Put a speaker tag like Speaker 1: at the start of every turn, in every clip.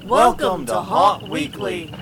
Speaker 1: Welcome to Haunt Weekly.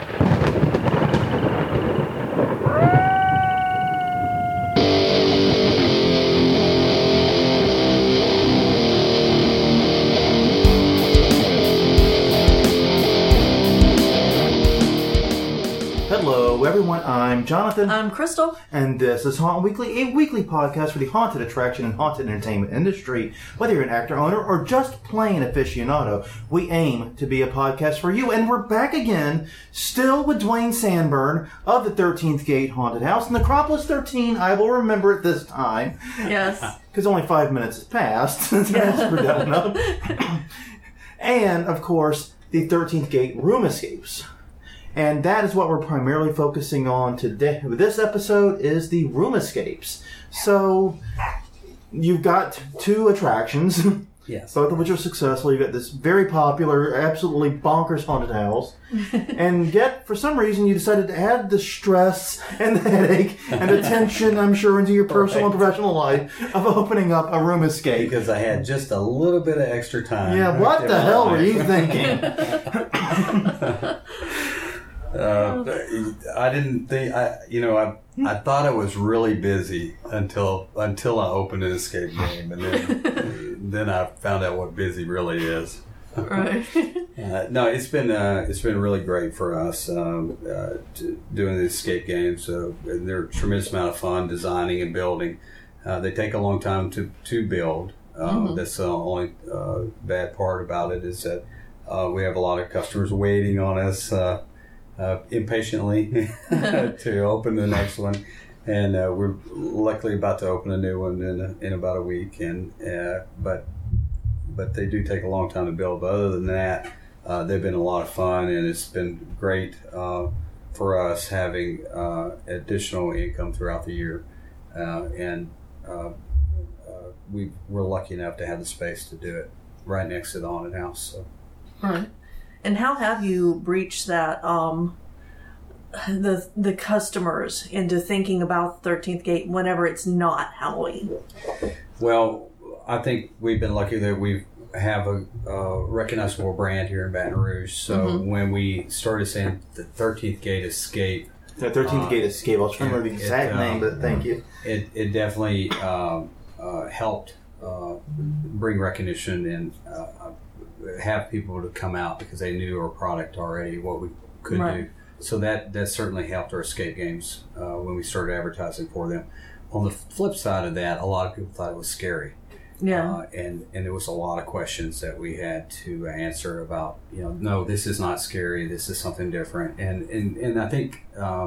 Speaker 2: Hello everyone, I'm Jonathan.
Speaker 3: I'm Crystal.
Speaker 2: And this is Haunt Weekly, a weekly podcast for the haunted attraction and haunted entertainment industry. Whether you're an actor, owner, or just plain aficionado, we aim to be a podcast for you. And we're back again, still with Dwayne Sandburn of the 13th Gate Haunted House. Necropolis 13, I will remember it this time.
Speaker 3: Yes.
Speaker 2: Because only 5 minutes has passed. That's for that one. And, of course, the 13th Gate Room Escapes. And that is what we're primarily focusing on today. This episode is the Room Escapes. So, you've got two attractions.
Speaker 1: Yes.
Speaker 2: Both of which are successful. You've got this very popular, absolutely bonkers haunted house. And yet, for some reason, you decided to add the stress and the headache and the tension, I'm sure, into your personal and professional life of opening up a room escape.
Speaker 1: Because I had just a little bit of extra time.
Speaker 2: Yeah, what the hell were you thinking?
Speaker 1: I didn't think I thought I was really busy until I opened an escape game, and then I found out what busy really is.
Speaker 3: Right.
Speaker 1: No, it's been really great for us doing the escape games. They're a tremendous amount of fun designing and building. They take a long time to build. That's the only bad part about it is that we have a lot of customers waiting on us. Impatiently to open the next one, and we're luckily about to open a new one in about a week. And but they do take a long time to build. But other than that, they've been a lot of fun, and it's been great for us having additional income throughout the year, and we're lucky enough to have the space to do it right next to the haunted house. So.
Speaker 3: Right. And how have you breached that, the customers into thinking about the 13th Gate whenever it's not Halloween?
Speaker 1: Well, I think we've been lucky that we have a recognizable brand here in Baton Rouge. So when we started saying the 13th Gate Escape...
Speaker 2: The 13th Gate Escape. I was trying to remember the exact name, but thank you.
Speaker 1: It definitely helped bring recognition and... have people to come out because they knew our product already, what we could do. So that certainly helped our escape games when we started advertising for them. On the flip side of that, a lot of people thought it was scary.
Speaker 3: Yeah.
Speaker 1: And there was a lot of questions that we had to answer about, no, this is not scary, this is something different. And I think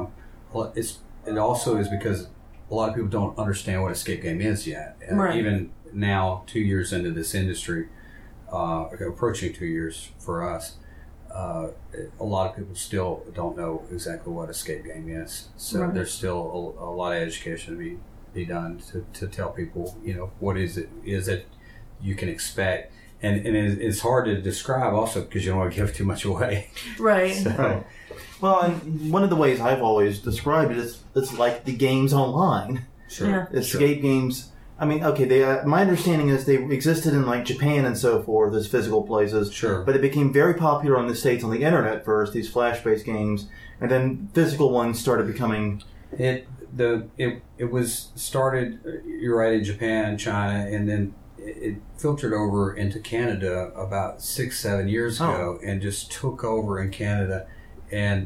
Speaker 1: it also is because a lot of people don't understand what escape game is yet. Even now, 2 years into this industry, approaching 2 years for us, a lot of people still don't know exactly what escape game is. So there's still a lot of education to be done to tell people, what is it you can expect. And it's hard to describe also because you don't want to give too much away.
Speaker 3: Right.
Speaker 2: Right. Well, and one of the ways I've always described it is it's like the games online.
Speaker 1: Sure.
Speaker 3: Yeah.
Speaker 2: Escape games. I mean, okay, my understanding is they existed in, like, Japan and so forth as physical places.
Speaker 1: Sure.
Speaker 2: But they became very popular in the States on the internet first, these Flash-based games, and then physical ones started becoming...
Speaker 1: It was started, you're right, in Japan and China, and then it filtered over into Canada about 6-7 years ago and just took over in Canada. And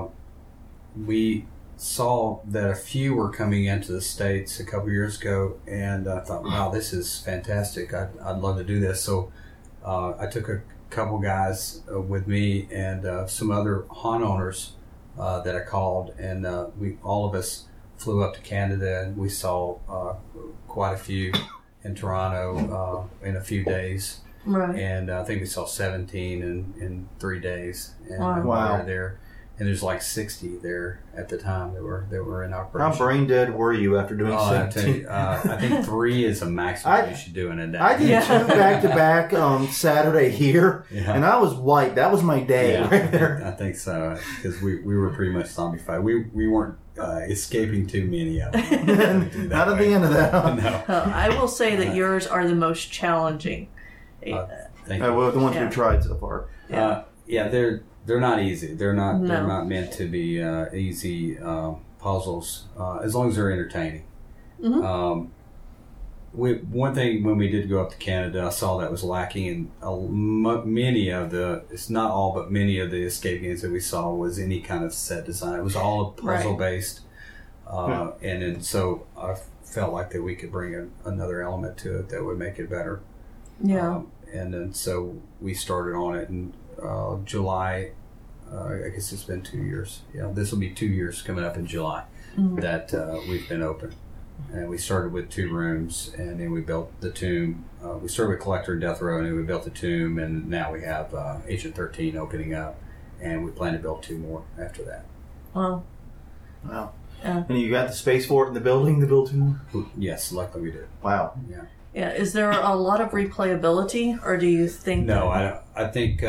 Speaker 1: we... saw that a few were coming into the States a couple years ago, and I thought, wow, this is fantastic. I'd love to do this. So I took a couple guys with me and some other haunt owners that I called, and all of us flew up to Canada, and we saw quite a few in Toronto in a few days.
Speaker 3: Right.
Speaker 1: And I think we saw 17 in 3 days. And
Speaker 2: Wow.
Speaker 1: we were there. And there's like 60 there at the time that were in operation.
Speaker 2: How brain dead were you after doing 17?
Speaker 1: I think 3 is a maximum you should do in a day.
Speaker 2: I did 2 back-to-back on Saturday here, and I was wiped. That was my day right there.
Speaker 1: I think so, because we were pretty much zombified. We weren't escaping too many of them.
Speaker 2: Not at the end of that.
Speaker 1: No.
Speaker 3: I will say that yours are the most challenging.
Speaker 1: Thank you.
Speaker 2: Well, the ones we've tried so far.
Speaker 1: Yeah, they're not easy. They're not meant to be easy puzzles as long as they're entertaining.
Speaker 3: Mm-hmm.
Speaker 1: One thing when we did go up to Canada, I saw that was lacking in many of the. It's not all, but many of the escape games that we saw was any kind of set design. It was all puzzle based, and then so I felt like that we could bring another element to it that would make it better.
Speaker 3: Yeah.
Speaker 1: And then so we started on it in July. I guess it's been 2 years. Yeah, this will be 2 years coming up in July that we've been open. And we started with 2 rooms, and then we built the tomb. We started with Collector and Death Row, and then we built the tomb, and now we have Agent 13 opening up, and we plan to build 2 more after that.
Speaker 3: Wow.
Speaker 2: Yeah. And you got the space for it in the building to build 2 more?
Speaker 1: Yes, luckily we did.
Speaker 2: Wow.
Speaker 1: Yeah.
Speaker 3: Yeah. Is there a lot of replayability, or do you think?
Speaker 1: No, I think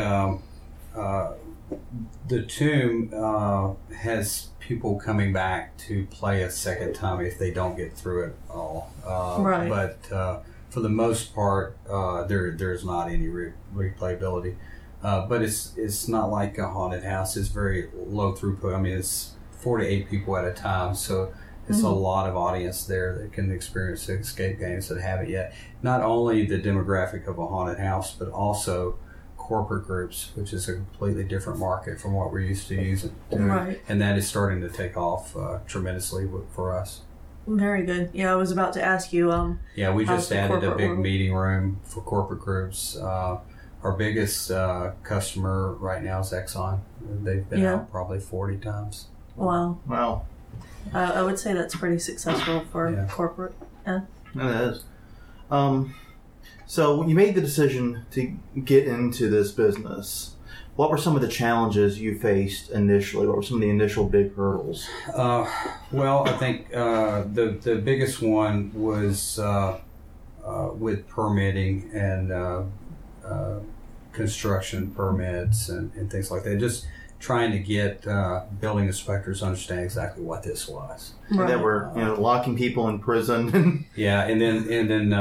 Speaker 1: the tomb has people coming back to play a second time if they don't get through it all.
Speaker 3: Right.
Speaker 1: But for the most part, there's not any replayability. But it's not like a haunted house. It's very low throughput. I mean, it's 4 to 8 people at a time, so it's a lot of audience there that can experience the escape games that haven't yet. Not only the demographic of a haunted house, but also corporate groups, which is a completely different market from what we're used to using.
Speaker 3: Right.
Speaker 1: And that is starting to take off tremendously for us.
Speaker 3: Very good. Yeah, I was about to ask you.
Speaker 1: Yeah, we just added a big
Speaker 3: room?
Speaker 1: meeting room for corporate groups. Our biggest customer right now is Exxon. They've been out probably 40 times.
Speaker 3: Wow.
Speaker 2: Wow.
Speaker 3: I would say that's pretty successful for corporate. Yeah.
Speaker 2: It is. So when you made the decision to get into this business, what were some of the challenges you faced initially? What were some of the initial big hurdles?
Speaker 1: Well, I think the biggest one was with permitting and construction permits and things like that. Just trying to get building inspectors to understand exactly what this was.
Speaker 2: Right. That were locking people in prison.
Speaker 1: Yeah, and then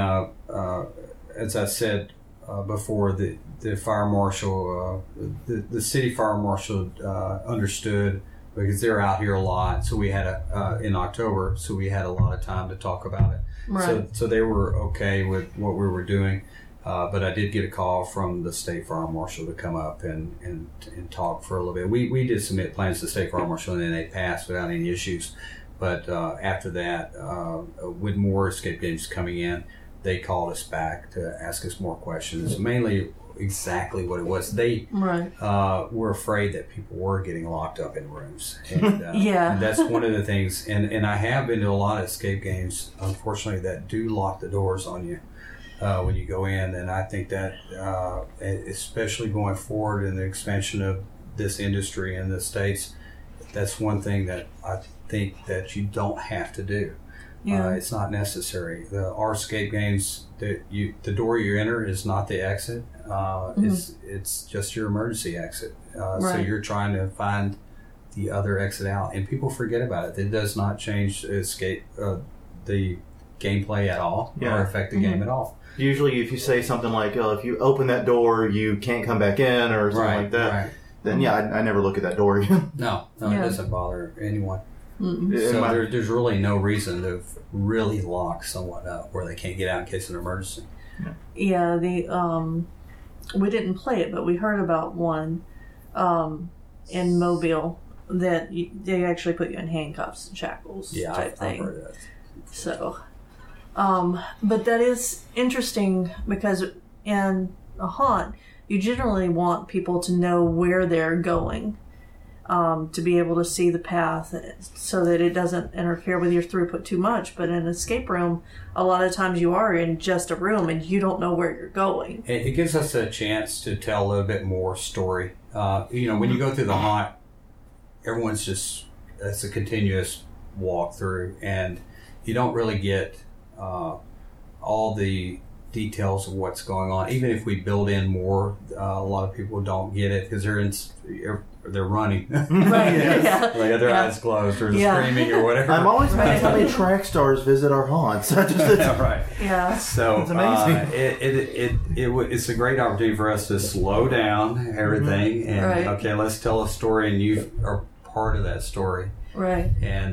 Speaker 1: as I said before, the fire marshal, the city fire marshal understood because they're out here a lot. So we had in October, so we had a lot of time to talk about it.
Speaker 3: Right.
Speaker 1: So they were okay with what we were doing. But I did get a call from the state fire marshal to come up and talk for a little bit. We did submit plans to the state fire marshal, and then they passed without any issues. But after that, with more escape games coming in, they called us back to ask us more questions, mainly exactly what it was. They were afraid that people were getting locked up in rooms. And, and that's one of the things. And I have been to a lot of escape games, unfortunately, that do lock the doors on you when you go in. And I think that, especially going forward in the expansion of this industry in the States, that's one thing that I think that you don't have to do.
Speaker 3: Yeah.
Speaker 1: It's not necessary. Our escape games, the door you enter is not the exit. It's just your emergency exit. So you're trying to find the other exit out, and people forget about it. It does not change the gameplay at all or affect the game at all.
Speaker 2: Usually, if you say something like, if you open that door, you can't come back in, or something like that, then I never look at that door again.
Speaker 1: No, it doesn't bother anyone.
Speaker 3: Mm-mm.
Speaker 1: So there's really no reason to really lock someone up where they can't get out in case of an emergency.
Speaker 3: Yeah, we didn't play it, but we heard about one in Mobile that they actually put you in handcuffs and shackles type thing. I've heard that. So, but that is interesting because in a haunt, you generally want people to know where they're going. To be able to see the path so that it doesn't interfere with your throughput too much. But in an escape room, a lot of times you are in just a room and you don't know where you're going.
Speaker 1: It gives us a chance to tell a little bit more story. When you go through the haunt, everyone's it's a continuous walk through, and you don't really get all the details of what's going on. Even if we build in more, a lot of people don't get it because they're running.
Speaker 3: Right.
Speaker 2: Yes.
Speaker 1: Like their eyes closed or screaming or whatever.
Speaker 2: I'm always amazed how many track stars visit our haunts.
Speaker 1: Right.
Speaker 3: Yeah.
Speaker 1: So
Speaker 2: it's amazing.
Speaker 1: It's a great opportunity for us to slow down everything and okay, let's tell a story, and you are part of that story.
Speaker 3: Right.
Speaker 1: And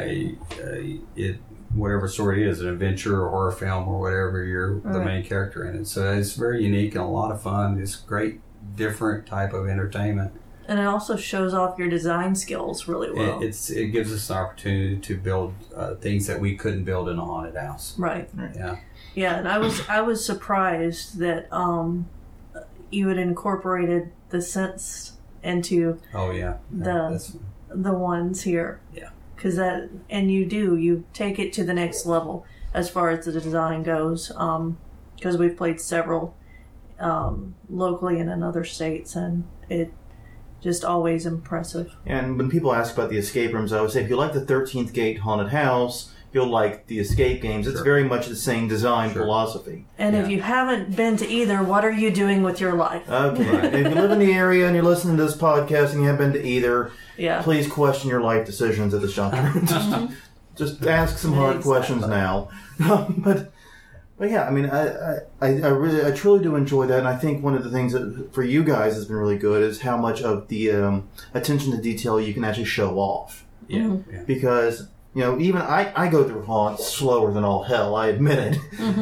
Speaker 1: whatever story it is, an adventure or horror film or whatever, you're the main character in it. So it's very unique and a lot of fun. It's great, different type of entertainment.
Speaker 3: And it also shows off your design skills really well.
Speaker 1: It gives us an opportunity to build things that we couldn't build in a haunted house.
Speaker 3: Right.
Speaker 1: Yeah.
Speaker 3: Yeah, and I was surprised that you had incorporated the scents into the ones here.
Speaker 1: Yeah.
Speaker 3: Because you take it to the next level as far as the design goes. Because we've played several locally and in other states, and it just always impressive.
Speaker 2: And when people ask about the escape rooms, I always say if you like the 13th Gate Haunted House, you'll like the escape games. It's very much the same design philosophy.
Speaker 3: And if you haven't been to either, what are you doing with your life?
Speaker 2: Okay. If you live in the area and you're listening to this podcast and you haven't been to either, please question your life decisions at the shelter. just ask some hard questions now. But yeah, I mean, I truly do enjoy that, and I think one of the things that for you guys has been really good is how much of the attention to detail you can actually show off.
Speaker 1: Yeah.
Speaker 2: Because even I go through haunts slower than all hell. I admit it.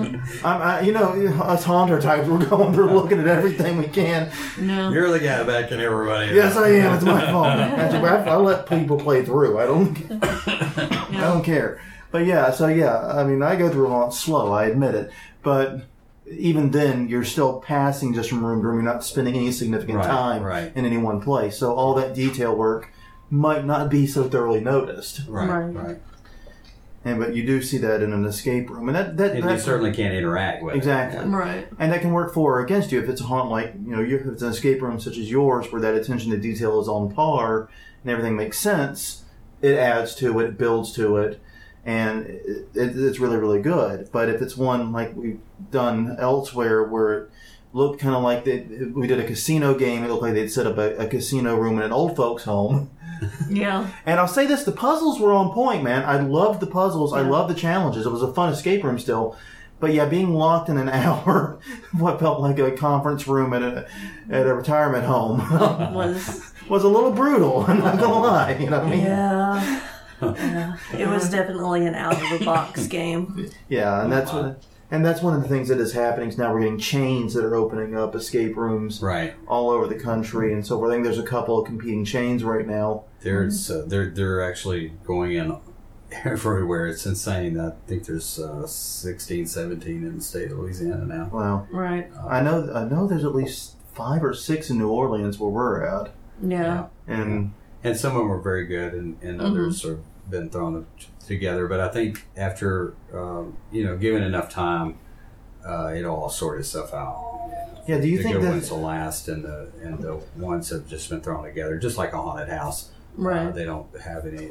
Speaker 2: Us haunter types, we're going through looking at everything we can.
Speaker 3: No,
Speaker 1: you're the guy backing everybody.
Speaker 2: Yes, I am. It's my fault. Actually, I let people play through. I don't care. But I mean, I go through a lot slow, I admit it. But even then, you're still passing just from room to room. You're not spending any significant time in any one place. So all that detail work might not be so thoroughly noticed.
Speaker 1: Right.
Speaker 2: But you do see that in an escape room. And that
Speaker 1: you certainly can't interact with
Speaker 2: exactly.
Speaker 1: it.
Speaker 3: Right.
Speaker 2: And that can work for or against you if it's a haunt like, if it's an escape room such as yours where that attention to detail is on par and everything makes sense, it adds to it, builds to it. And it's really, really good. But if it's one like we've done elsewhere where it looked kind of like we did a casino game, it looked like they'd set up a casino room in an old folks' home.
Speaker 3: Yeah.
Speaker 2: And I'll say this, the puzzles were on point, man. I loved the puzzles. Yeah. I loved the challenges. It was a fun escape room still. But yeah, being locked in an hour, what felt like a conference room at a retirement home was a little brutal. I'm not going to lie. You know what I mean?
Speaker 3: Yeah. Yeah, it was definitely an out-of-the-box game.
Speaker 2: Yeah, and that's one of the things that is happening. Now we're getting chains that are opening up escape rooms all over the country, and so I think there's a couple of competing chains right now.
Speaker 1: They're actually going in everywhere. It's insane. I think there's 16, 17 in the state of Louisiana now.
Speaker 2: Wow.
Speaker 3: Right.
Speaker 2: I know there's at least 5 or 6 in New Orleans where we're at.
Speaker 3: Yeah.
Speaker 1: And some of them are very good, and others have been thrown together. But I think after, given enough time, it'll all sort itself out.
Speaker 2: Yeah, do you think
Speaker 1: the
Speaker 2: that
Speaker 1: good ones will last, and the ones have just been thrown together, just like a haunted house.
Speaker 3: Right.
Speaker 1: They don't have any.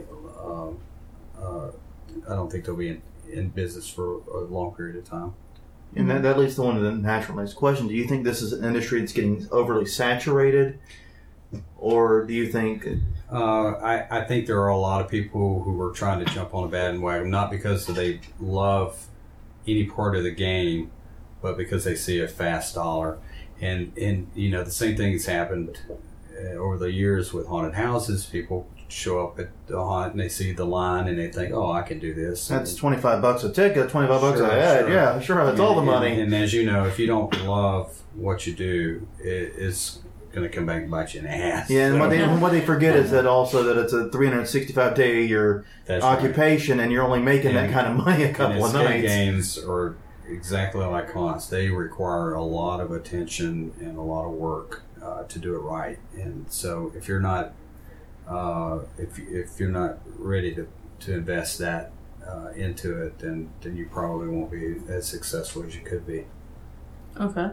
Speaker 1: I don't think they'll be in business for a long period of time.
Speaker 2: And that leads to one of the natural next question. Do you think this is an industry that's getting overly saturated? Or do you think...
Speaker 1: I think there are a lot of people who are trying to jump on a bandwagon, not because they love any part of the game, but because they see a fast dollar. And the same thing has happened over the years with haunted houses. People show up at the haunt and they see the line and they think, oh, I can do this.
Speaker 2: That's $25 a ticket, $25 a head. Sure. Yeah, sure, that's all the money.
Speaker 1: And as you know, if you don't love what you do, it's going to come back and bite you in the ass.
Speaker 2: Yeah, and what they forget is that also that it's a 365-day a year occupation, and you're only making that kind of money a couple of nights.
Speaker 1: Games are exactly like haunts. They require a lot of attention and a lot of work to do it right. And so if you're not if you're not ready to invest that into it, then you probably won't be as successful as you could be.
Speaker 3: Okay.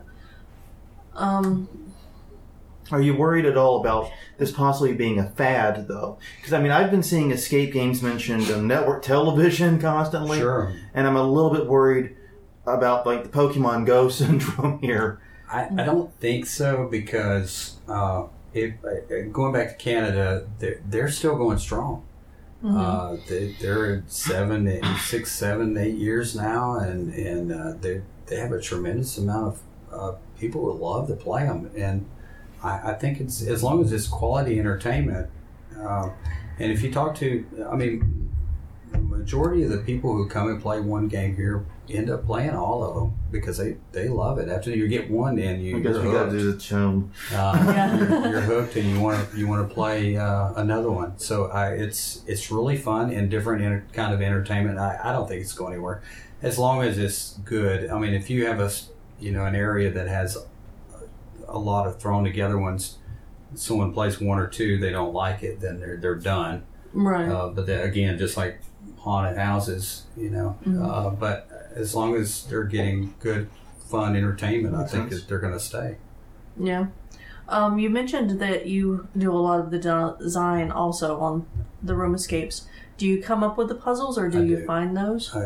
Speaker 2: Are you worried at all about this possibly being a fad, though? Because, I mean, I've been seeing escape games mentioned on network television constantly.
Speaker 1: Sure.
Speaker 2: And I'm a little bit worried, about like the Pokemon Go syndrome here?
Speaker 1: I don't think so, because going back to Canada, they're still going strong. They're at 6, 7, 8 years now, and they have a tremendous amount of people who love to play them. And I think it's, as long as it's quality entertainment, and if you talk to, I mean, the majority of the people who come and play one game here end up playing all of them because they love it. After you get one in, you're hooked.
Speaker 2: Got to do the chum.
Speaker 1: You're hooked, and you want to play another one. So it's really fun and different kind of entertainment. I don't think it's going anywhere as long as it's good. I mean, if you have an area that has a lot of thrown together ones, someone plays one or two, they don't like it, then they're done.
Speaker 3: Right.
Speaker 1: But again, just like haunted houses, but as long as they're getting good, fun entertainment, I think that they're going to stay.
Speaker 3: Yeah. You mentioned that you do a lot of the design also on the room escapes. Do you come up with the puzzles, or do you find those?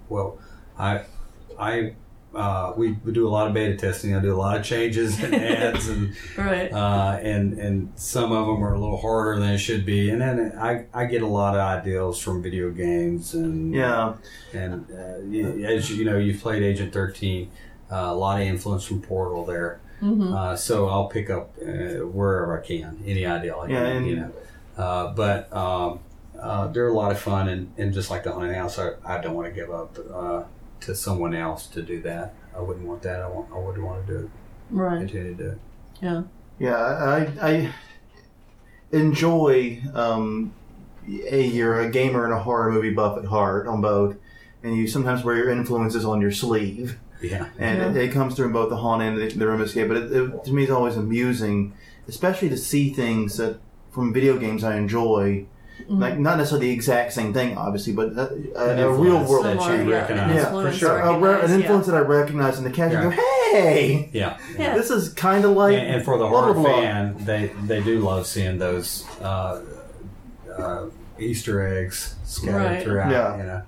Speaker 1: We do a lot of beta testing. I do a lot of changes and adds, and
Speaker 3: right.
Speaker 1: And some of them are a little harder than it should be. And then I get a lot of ideas from video games, and as you know, you've played Agent 13, a lot of influence from Portal there. Mm-hmm. So I'll pick up wherever I can any idea. But they're a lot of fun, and just like the haunted house, I don't want to give up to someone else to do that. I wouldn't want that. I wouldn't want to do it.
Speaker 3: Right.
Speaker 1: Continue to do it.
Speaker 3: Yeah.
Speaker 2: Yeah, I enjoy. You're a gamer and a horror movie buff at heart on both, and you sometimes wear your influences on your sleeve.
Speaker 1: Yeah.
Speaker 2: And it comes through in both the haunt and the room escape. But it to me, it's always amusing, especially to see things that from video games I enjoy. Mm-hmm. Like, not necessarily the exact same thing, obviously, but a real world
Speaker 1: that you recognize.
Speaker 2: Yeah, for sure. An influence that I recognize in the cast. You go, hey!
Speaker 1: Yeah.
Speaker 2: This is kind of like...
Speaker 1: And for the horror fan, they do love seeing those Easter eggs scattered throughout,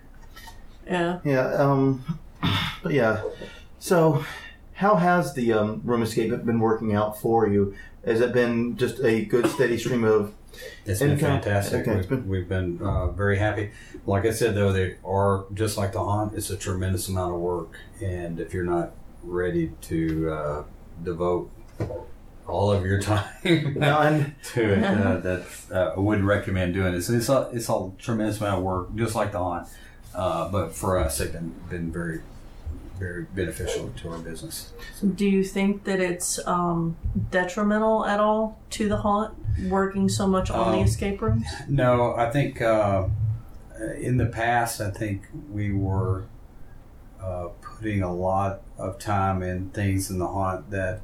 Speaker 3: Yeah.
Speaker 2: But yeah. So, how has the room escape been working out for you? Has it been just a good, steady stream of...
Speaker 1: It's been fantastic. We've been very happy. Like I said, though, they are, just like the haunt, it's a tremendous amount of work. And if you're not ready to devote all of your time to it, I wouldn't recommend doing it. So it's a tremendous amount of work, just like the haunt. But for us, they've been very, very beneficial to our business.
Speaker 3: Do you think that it's detrimental at all to the haunt, working so much on the escape rooms?
Speaker 1: No, I think in the past, I think we were putting a lot of time in things in the haunt that,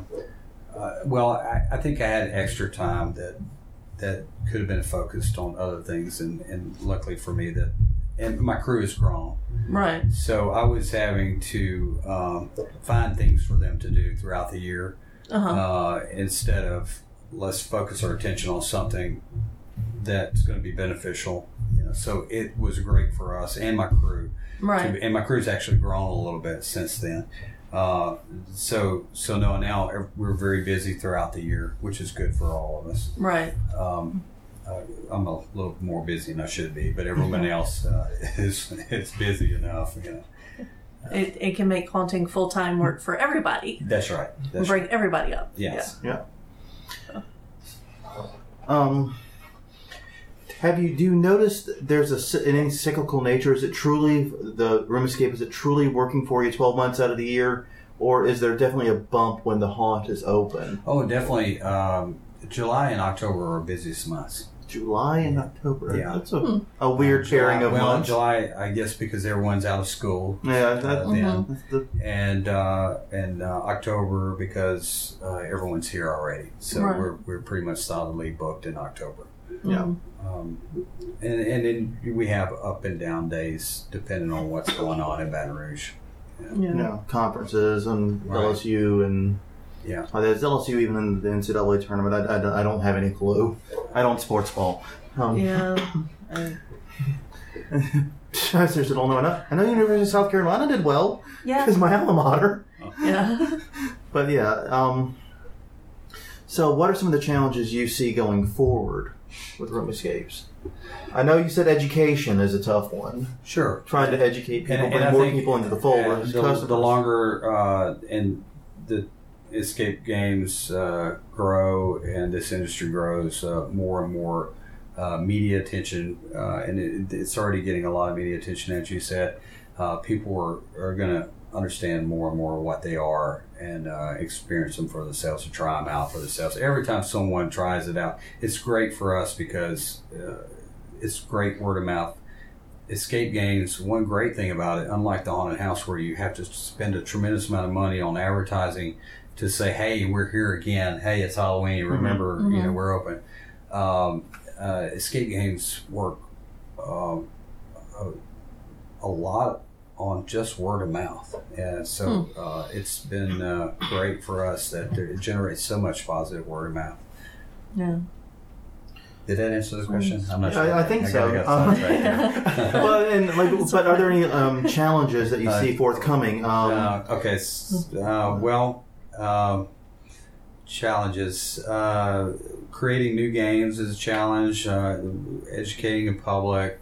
Speaker 1: I think I had extra time that could have been focused on other things, and luckily for me and my crew has grown.
Speaker 3: Right.
Speaker 1: So I was having to find things for them to do throughout the year instead of let's focus our attention on something that's going to be beneficial. So it was great for us and my crew.
Speaker 3: Right.
Speaker 1: And my crew's actually grown a little bit since then. Now we're very busy throughout the year, which is good for all of us.
Speaker 3: Right.
Speaker 1: I'm a little more busy than I should be, but everyone else is busy enough.
Speaker 3: It can make haunting full-time work for everybody.
Speaker 1: That's right.
Speaker 3: Bring everybody up.
Speaker 1: Yes.
Speaker 2: Yeah. Do you notice there's any cyclical nature? Is it truly, the room escape, is it truly working for you 12 months out of the year? Or is there definitely a bump when the haunt is open?
Speaker 1: Oh, definitely. July and October are our busiest months.
Speaker 2: July and October?
Speaker 1: Yeah.
Speaker 2: That's a weird pairing of months.
Speaker 1: July, I guess, because everyone's out of school.
Speaker 2: Yeah.
Speaker 1: And October because everyone's here already. So we're pretty much solidly booked in October.
Speaker 2: Yeah.
Speaker 1: And then we have up and down days depending on what's going on in Baton Rouge.
Speaker 2: Conferences and LSU and there's LSU even in the NCAA tournament. I don't have any clue. I don't sports ball. I seriously don't know. I know University of South Carolina did well.
Speaker 3: Yeah.
Speaker 2: It's my alma mater.
Speaker 3: Yeah.
Speaker 2: But yeah, so what are some of the challenges you see going forward with Room Escapes? I know you said education is a tough one.
Speaker 1: Sure.
Speaker 2: Trying to educate people,
Speaker 1: and
Speaker 2: bring more people into the fold.
Speaker 1: The longer and the escape games grow and this industry grows, more and more media attention, and it's already getting a lot of media attention, as you said. People are going to understand more and more what they are and experience them for themselves, to try them out for themselves. Every time someone tries it out, it's great for us because it's great word of mouth. Escape games, one great thing about it, unlike the haunted house where you have to spend a tremendous amount of money on advertising to say, hey, we're here again, hey, it's Halloween, remember, we're open. Escape games work a lot on just word of mouth, and so it's been great for us that it generates so much positive word of mouth.
Speaker 3: Yeah.
Speaker 1: Did that answer the question? I'm not sure.
Speaker 2: I think so. But are there any challenges that you see forthcoming?
Speaker 1: Challenges. Creating new games is a challenge. Educating the public.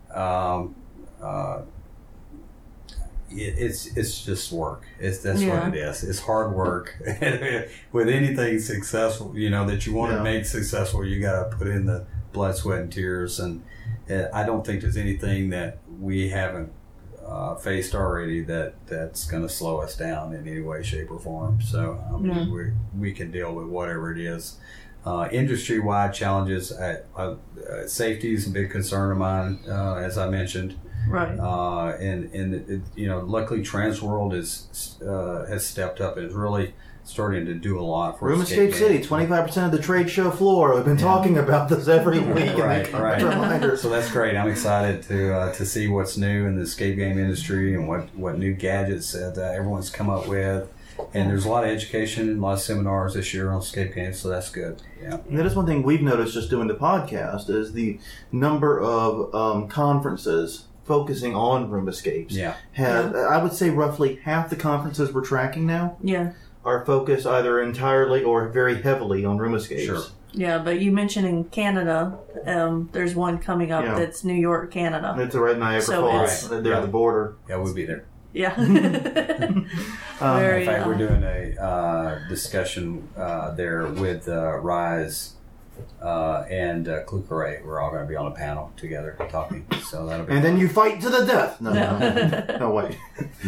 Speaker 1: It's just work. That's what it is. It's hard work. With anything successful, that you want to make successful, you got to put in the blood, sweat, and tears. And I don't think there's anything that we haven't faced already that's going to slow us down in any way, shape, or form. So we can deal with whatever it is. Industry-wide challenges, safety is a big concern of mine, as I mentioned.
Speaker 3: Right.
Speaker 1: Luckily Transworld has stepped up and is really starting to do a lot for
Speaker 2: Room Escape City. 25% of the trade show floor. We've been talking about this every week.
Speaker 1: Right. So that's great. I'm excited to see what's new in the escape game industry and what new gadgets that everyone's come up with. And there's a lot of education, a lot of seminars this year on escape games, so that's good. Yeah.
Speaker 2: And that is one thing we've noticed just doing the podcast is the number of conferences focusing on room escapes.
Speaker 1: Yeah.
Speaker 2: I would say roughly half the conferences we're tracking now are focused either entirely or very heavily on room escapes.
Speaker 1: Sure.
Speaker 3: Yeah, but you mentioned in Canada, there's one coming up that's New York, Canada.
Speaker 2: It's right in Niagara Falls. They're at the border.
Speaker 1: Yeah, we'll be there.
Speaker 3: Yeah.
Speaker 1: In fact, we're doing a discussion there with Rise and Clu Carré. We're all going to be on a panel together talking. So that'll be
Speaker 2: and
Speaker 1: fun.
Speaker 2: then you fight to the death. No wait.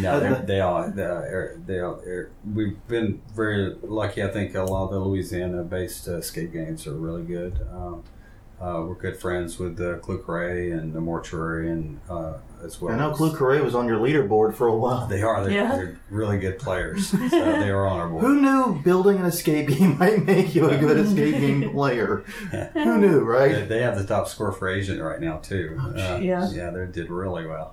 Speaker 1: No, we've been very lucky. I think a lot of the Louisiana-based escape games are really good. We're good friends with Clu Carré and the Mortuary and as well.
Speaker 2: I know Clu Carré was on your leaderboard for a while.
Speaker 1: They are. They're really good players. So they are on our board.
Speaker 2: Who knew building an escape game might make you a good escape game player? Who knew, right?
Speaker 1: They have the top score for Asian right now, too. They did really well.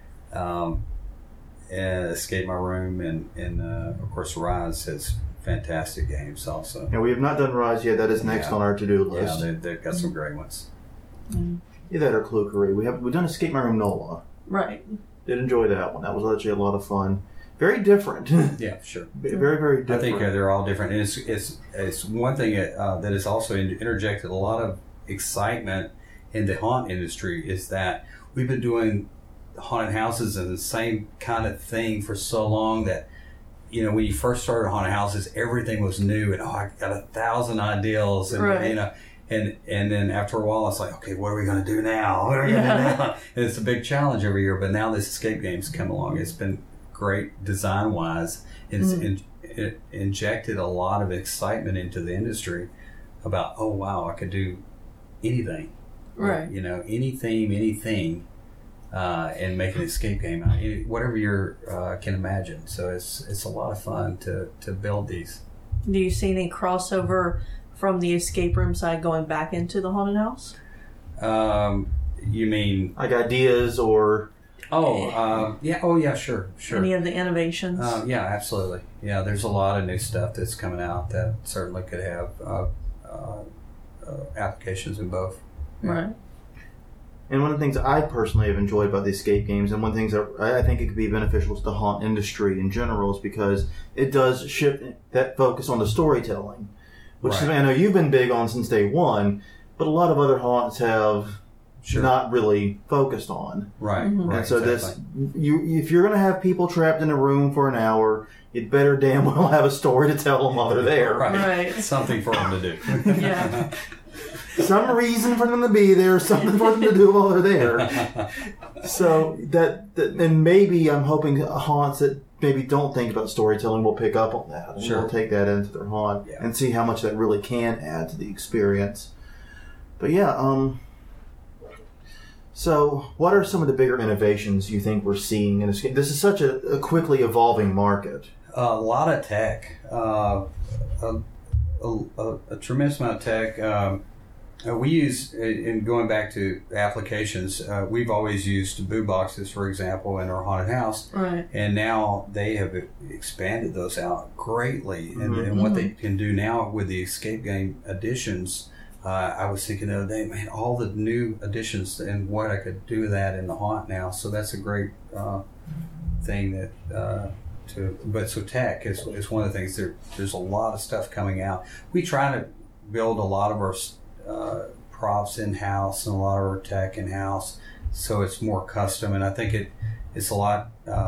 Speaker 1: And Escape My Room and of course, Rise has fantastic games also.
Speaker 2: And we have not done Rise yet. That is next on our to-do list.
Speaker 1: Yeah, they've got some great ones.
Speaker 2: Yeah, that or Clu Carré. We've done Escape My Room NOLA.
Speaker 3: Right.
Speaker 2: Did enjoy that one. That was actually a lot of fun. Very different.
Speaker 1: Yeah, sure.
Speaker 2: Very, very different.
Speaker 1: I think they're all different. And it's one thing that has also interjected a lot of excitement in the haunt industry is that we've been doing haunted houses and the same kind of thing for so long that, when you first started haunted houses, everything was new and I got 1,000 ideas and and then after a while it's like, okay, what are we going to do now? What are we going to do now? And it's a big challenge every year. But now this escape game's come along. It's been great design wise. It injected a lot of excitement into the industry about, oh wow, I could do anything,
Speaker 3: right?
Speaker 1: Any theme, anything. And make an escape game out, whatever you can imagine. So it's a lot of fun to build these.
Speaker 3: Do you see any crossover from the escape room side going back into the haunted house?
Speaker 1: You mean
Speaker 2: like ideas or?
Speaker 1: Sure.
Speaker 3: Any of the innovations?
Speaker 1: Yeah, absolutely. Yeah, there's a lot of new stuff that's coming out that certainly could have applications in both.
Speaker 3: Yeah. Right.
Speaker 2: And one of the things I personally have enjoyed about the escape games, and one of the things that I think it could be beneficial to the haunt industry in general, is because it does shift that focus on the storytelling, which I know you've been big on since day one, but a lot of other haunts have not really focused on.
Speaker 1: Right.
Speaker 2: And so if you're going to have people trapped in a room for an hour, you'd better damn well have a story to tell them while they're there.
Speaker 3: Right.
Speaker 1: Something for them to do.
Speaker 3: Yeah.
Speaker 2: Some reason for them to be there, something for them to do while they're there. So and maybe I'm hoping haunts that maybe don't think about storytelling will pick up on that. And will take that into their haunt and see how much that really can add to the experience. But so what are some of the bigger innovations you think we're seeing in escape? This is such a quickly evolving market.
Speaker 1: A lot of tech. A tremendous amount of tech. We use, in going back to applications, we've always used boo boxes, for example, in our haunted house.
Speaker 3: Right.
Speaker 1: And now they have expanded those out greatly. And what they can do now with the escape game additions, I was thinking the other day, man, all the new additions and what I could do with that in the haunt now. So that's a great thing that... So tech is one of the things. There's a lot of stuff coming out. We try to build a lot of our props in-house and a lot of our tech in-house, so it's more custom, and I think it's a lot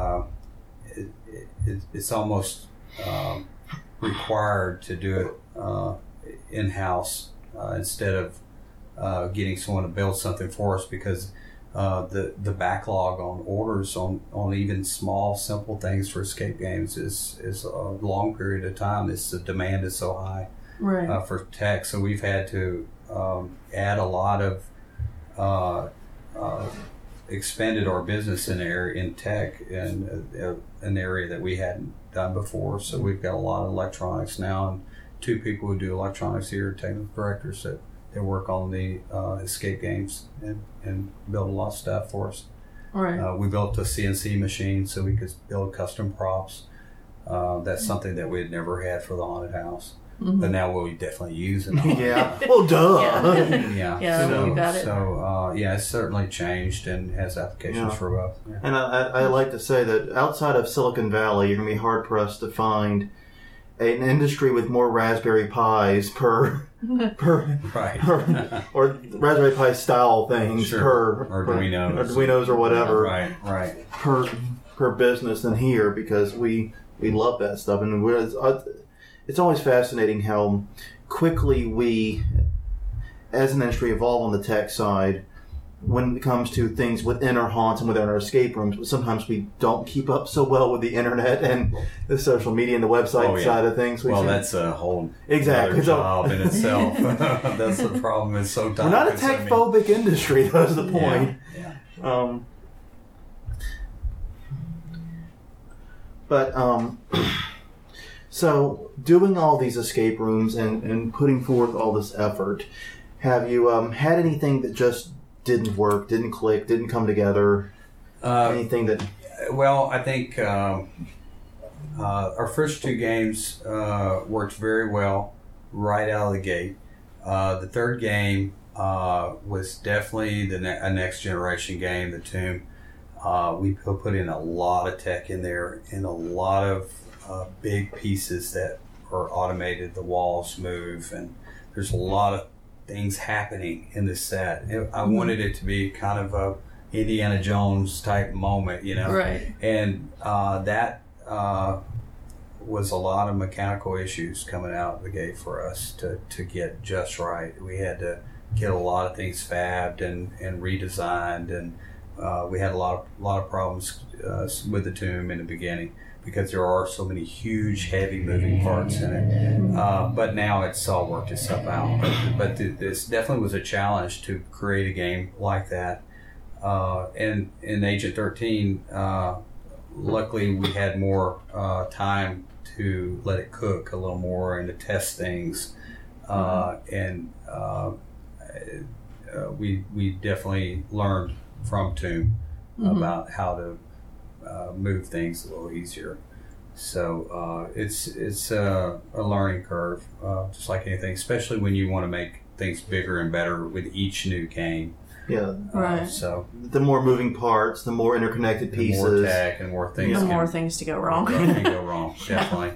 Speaker 1: it's almost required to do it in-house instead of getting someone to build something for us, because the backlog on orders on even small simple things for escape games is a long period of time. The demand is so high for tech, so we've had to add a lot of expanded our business in tech in an area that we hadn't done before. So we've got a lot of electronics now, and 2 people who do electronics here, technical directors that work on the escape games and build a lot of stuff for us.
Speaker 3: Right.
Speaker 1: We built a CNC machine so we could build custom props. That's something that we had never had for the haunted house. But now we'll definitely use it.
Speaker 2: Yeah. Well, duh.
Speaker 3: Yeah,
Speaker 1: so,
Speaker 3: you got it.
Speaker 1: So, it's certainly changed and has applications for both. Yeah.
Speaker 2: And I like to say that outside of Silicon Valley, you're going to be hard-pressed to find an industry with more Raspberry Pis per or Raspberry Pi style things
Speaker 1: or Arduinos
Speaker 2: or whatever
Speaker 1: right
Speaker 2: per business than here, because we love that stuff, and it's always fascinating how quickly we as an industry evolve on the tech side when it comes to things within our haunts and within our escape rooms, but sometimes we don't keep up so well with the internet and the social media and the website side of things.
Speaker 1: That's a whole other job in itself. That's the problem. It's so time.
Speaker 2: We're not a tech-phobic industry, that's the point. So doing all these escape rooms and putting forth all this effort, have you had anything that just didn't work, didn't click, didn't come together? Anything that...
Speaker 1: Well, I think our first 2 games worked very well right out of the gate. The third game was definitely a next generation game, the Tomb. We put in a lot of tech in there and a lot of big pieces that are automated. The walls move, and there's a lot of things happening in the set. I wanted it to be kind of a Indiana Jones type moment,
Speaker 3: Right.
Speaker 1: And that was a lot of mechanical issues coming out of the gate for us to get just right. We had to get a lot of things fabbed and redesigned, and we had a lot of problems with the Tomb in the beginning, because there are so many huge, heavy moving parts in it. But now it's all worked itself out. But this definitely was a challenge to create a game like that. And in Agent 13, luckily we had more time to let it cook a little more and to test things. We definitely learned from Tomb about how to move things a little easier. So it's a learning curve, just like anything, especially when you want to make things bigger and better with each new game.
Speaker 2: Yeah.
Speaker 3: Right.
Speaker 1: So
Speaker 2: the more moving parts, the more interconnected pieces.
Speaker 1: More tech and more things.
Speaker 3: The more things to go wrong.
Speaker 1: Can go wrong, definitely.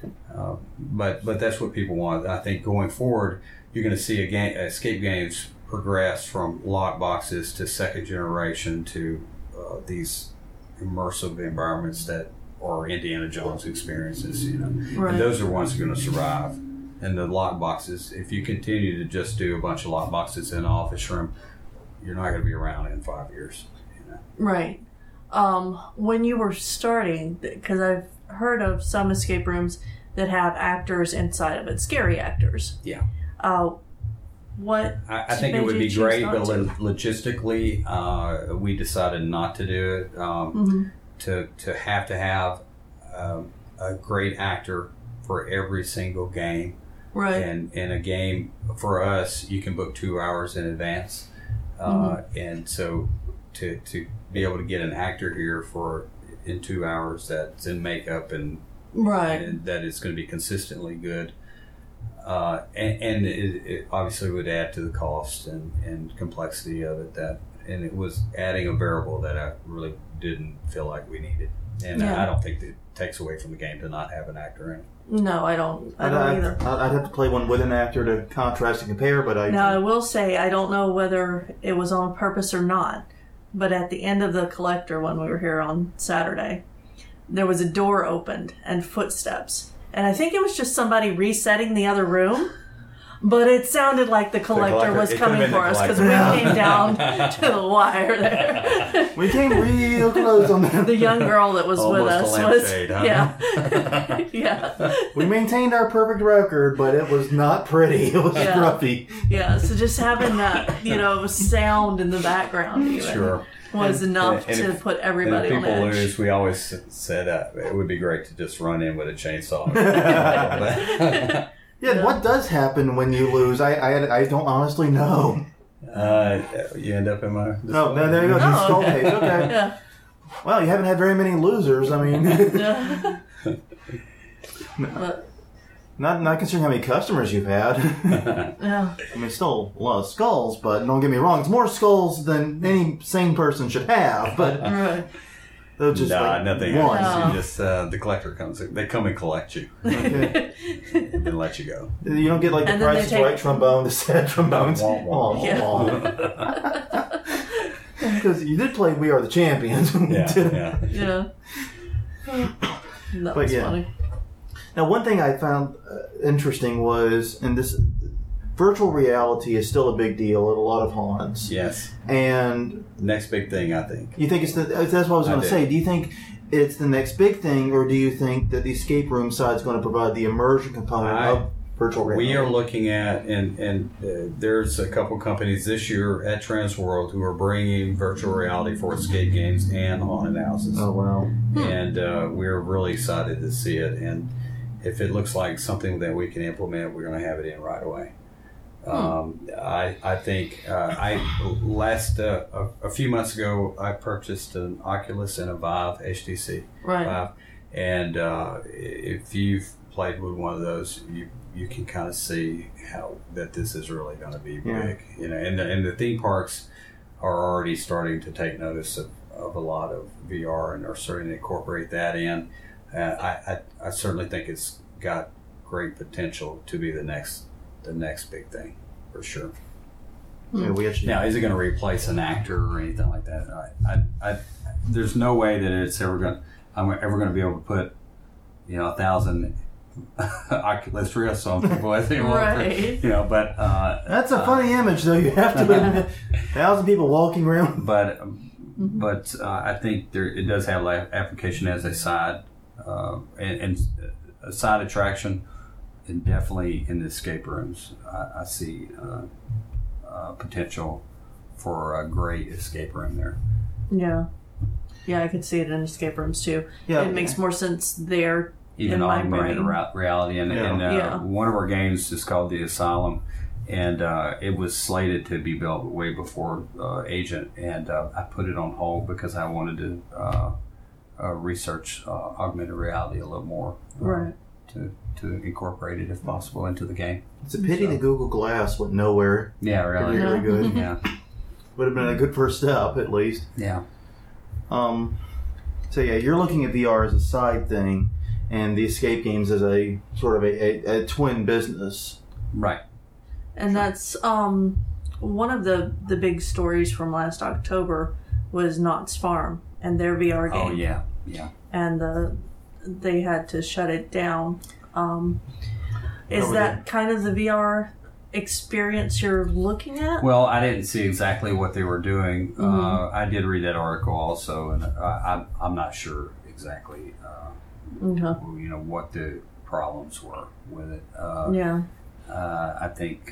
Speaker 1: But that's what people want. I think going forward, you're going to see escape games progress from lock boxes to second generation to these immersive environments that are Indiana Jones experiences.
Speaker 3: Right.
Speaker 1: And those are ones that are going to survive. And the lock boxes, if you continue to just do a bunch of lock boxes in an office room, you're not going to be around in 5 years.
Speaker 3: Right. When you were starting, because I've heard of some escape rooms that have actors inside of it, scary actors.
Speaker 1: Yeah.
Speaker 3: What
Speaker 1: I think it would be great, but
Speaker 3: to?
Speaker 1: logistically, we decided not to do it. To have a great actor for every single game.
Speaker 3: Right.
Speaker 1: And in a game, for us, you can book 2 hours in advance. And so to be able to get an actor here in 2 hours that's in makeup and that is going to be consistently good. And it obviously would add to the cost and complexity of it. And it was adding a variable that I really didn't feel like we needed. And I don't think that it takes away from the game to not have an actor in it.
Speaker 3: No, I don't either.
Speaker 2: I'd have to play one with an actor to contrast and compare, but
Speaker 3: I will say, I don't know whether it was on purpose or not, but at the end of the collector when we were here on Saturday, there was a door opened and footsteps. And I think it was just somebody resetting the other room. But it sounded like the collector was coming for us because we came down to the wire there.
Speaker 2: We came real close on that.
Speaker 3: The young girl that was
Speaker 1: Almost
Speaker 3: with us
Speaker 1: a lampshade, huh?
Speaker 3: Yeah.
Speaker 2: We maintained our perfect record, but it was not pretty. It was scruffy.
Speaker 3: Yeah, so just having that, sound in the background even was enough to put everybody on edge.
Speaker 1: If people lose, we always said it would be great to just run in with a chainsaw.
Speaker 2: Yeah, what does happen when you lose? I don't honestly know.
Speaker 1: You end up in my...
Speaker 2: No, there you go. Oh, skull case. Okay.
Speaker 3: Yeah.
Speaker 2: Well, you haven't had very many losers. I mean... Not considering how many customers you've had.
Speaker 3: Yeah.
Speaker 2: I mean, still a lot of skulls, but don't get me wrong. It's more skulls than any sane person should have, but...
Speaker 3: Right.
Speaker 2: They'll just
Speaker 1: nothing
Speaker 2: once.
Speaker 1: happens. You just the collector comes. They come and collect you,
Speaker 2: okay.
Speaker 1: and then let you go.
Speaker 2: You don't get like the Price is Right trombone, the sad trombones. Because you did play We Are the Champions.
Speaker 3: Yeah. That was funny.
Speaker 2: Now, one thing I found interesting was, and this virtual reality is still a big deal at a lot of haunts.
Speaker 1: Yes.
Speaker 2: And
Speaker 1: next big thing, I think.
Speaker 2: You think that's what I was going to say. Do you think it's the next big thing, or do you think that the escape room side is going to provide the immersion component of virtual reality?
Speaker 1: We are looking at, and there's a couple companies this year at Transworld who are bringing virtual reality for escape games and haunted houses.
Speaker 2: Oh, wow.
Speaker 1: And we're really excited to see it. And if it looks like something that we can implement, we're going to have it in right away. I think a few months ago I purchased an Oculus and a Vive HTC.
Speaker 3: Right.
Speaker 1: Vive, and if you've played with one of those, you can kind of see how that this is really going to be big. And the theme parks are already starting to take notice of a lot of VR and are starting to incorporate that in. I certainly think it's got great potential to be the next big thing, for sure.
Speaker 2: Yeah,
Speaker 1: now, is it going to replace an actor or anything like that? There's no way that I'm ever going to be able to put 1,000 Oculus Rift on people.
Speaker 3: Right.
Speaker 1: But
Speaker 2: that's a funny image, though. You have to admit, 1,000 people walking around.
Speaker 1: But I think it does have application as a side and a side attraction. And definitely in the escape rooms, I see potential for a great escape room there.
Speaker 3: Yeah. Yeah, I could see it in escape rooms too.
Speaker 2: Yeah,
Speaker 3: it makes more sense there.
Speaker 1: Even
Speaker 3: in my
Speaker 1: augmented
Speaker 3: brain.
Speaker 1: reality. And one of our games is called The Asylum, and it was slated to be built way before Agent, and I put it on hold because I wanted to research augmented reality a little more.
Speaker 3: Right.
Speaker 1: To incorporate it if possible into the game.
Speaker 2: It's a pity the Google Glass went nowhere.
Speaker 1: Yeah, really.
Speaker 2: Really good.
Speaker 1: Yeah.
Speaker 2: would have been a good first step, at least.
Speaker 1: Yeah.
Speaker 2: So yeah, you're looking at VR as a side thing, and the escape games as a sort of a twin business.
Speaker 1: Right.
Speaker 3: And that's one of the big stories from last October was Knott's Farm and their VR game.
Speaker 1: Oh yeah, yeah.
Speaker 3: And they had to shut it down. Is that kind of the VR experience you're looking at?
Speaker 1: Well, I didn't see exactly what they were doing. I did read that article also, and I'm not sure exactly, what the problems were with it. I think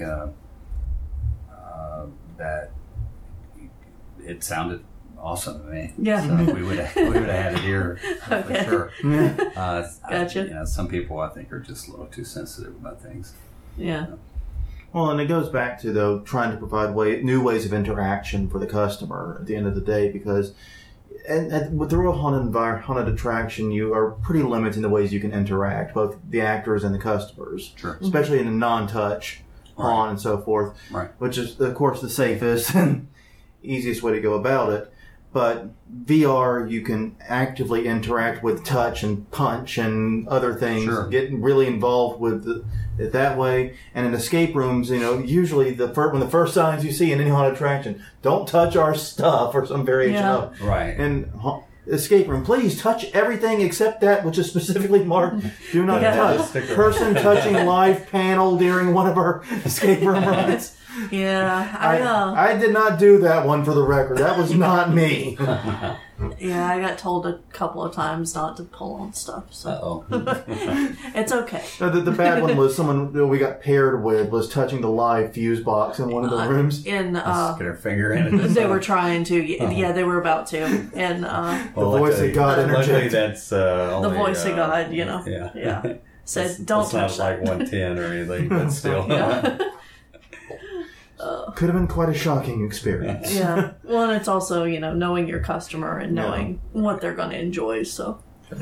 Speaker 1: that it sounded awesome to me.
Speaker 3: Yeah,
Speaker 1: so we would have had it here for sure.
Speaker 3: Gotcha.
Speaker 1: Some people I think are just a little too sensitive about things.
Speaker 3: Yeah.
Speaker 2: Well, and it goes back to, though, trying to provide new ways of interaction for the customer at the end of the day, because with the real haunted attraction, you are pretty limited in the ways you can interact, both the actors and the customers,
Speaker 1: sure.
Speaker 2: Especially in a non-touch haunt and so forth, which is, of course, the safest and easiest way to go about it. But VR, you can actively interact with touch and punch and other things, get really involved with it that way. And in escape rooms, usually when the first signs you see in any haunted attraction, don't touch our stuff or some variation of it.
Speaker 1: Right.
Speaker 2: And escape room, please touch everything except that which is specifically marked do not touch. Person touching live panel during one of our escape room rides.
Speaker 3: Yeah,
Speaker 2: I did not do that one, for the record. That was not me.
Speaker 3: Yeah, I got told a couple of times not to pull on stuff. So it's okay.
Speaker 2: The bad one was someone we got paired with was touching the live fuse box in one of the rooms.
Speaker 1: Get her finger in it.
Speaker 3: They were trying to. Yeah, they were about to. And
Speaker 2: the voice of God interjected.
Speaker 1: That's
Speaker 3: the voice of God. Yeah. Said, "Don't touch that."
Speaker 1: It's not like 110 or anything, but still.
Speaker 2: Could have been quite a shocking experience.
Speaker 3: Yeah. Well, and it's also, knowing your customer and knowing what they're going to enjoy, so.